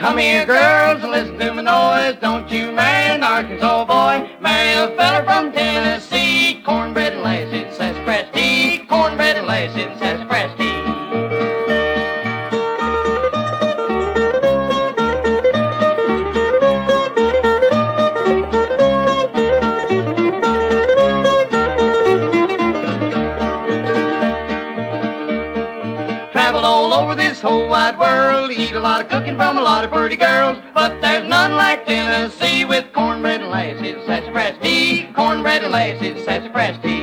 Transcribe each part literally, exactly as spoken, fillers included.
Come here, girls, and listen to my noise. Don't you marry an Arkansas boy. Marry a fella from Tennessee. Cornbread and lace, it's sassafras. Cornbread and lace, it's sassafras. Traveled all over this whole wide world, eat a lot of cooking from a lot of pretty girls, but there's none like Tennessee with cornbread and lace, it's sassafras tea. Cornbread and lace, it's sassafras tea.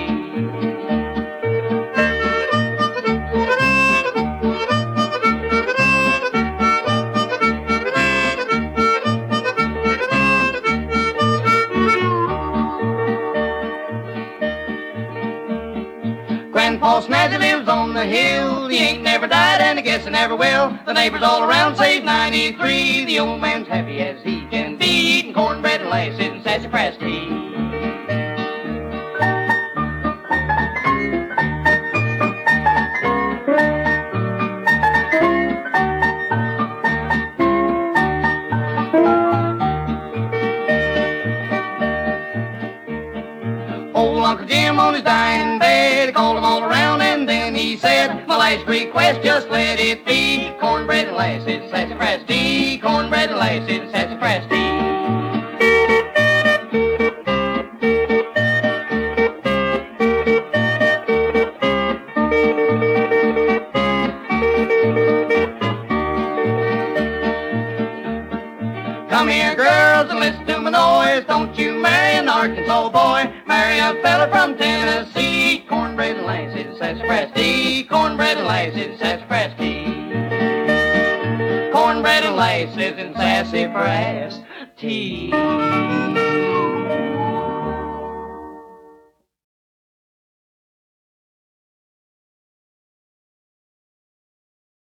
Grandpa Snazzy lives on the hill. He ain't never died and I guess he never will. The neighbors all around say he's ninety-three. The old man's happy as he can be, eating cornbread and lace and sassafras tea. Old Uncle Jim on his dying bed called them all around and then he said, my last request, just let it be cornbread and lace, it's sassafras tea. Cornbread and lace, it's sassafras tea. Come here, girls, and listen to my noise. Don't you marry an Arkansas boy. Marry a fella from Tennessee. Cornbread and lace, it's sassafras tea. Cornbread and lace, it's sassafras tea. Cornbread and lace, it's sassafras tea.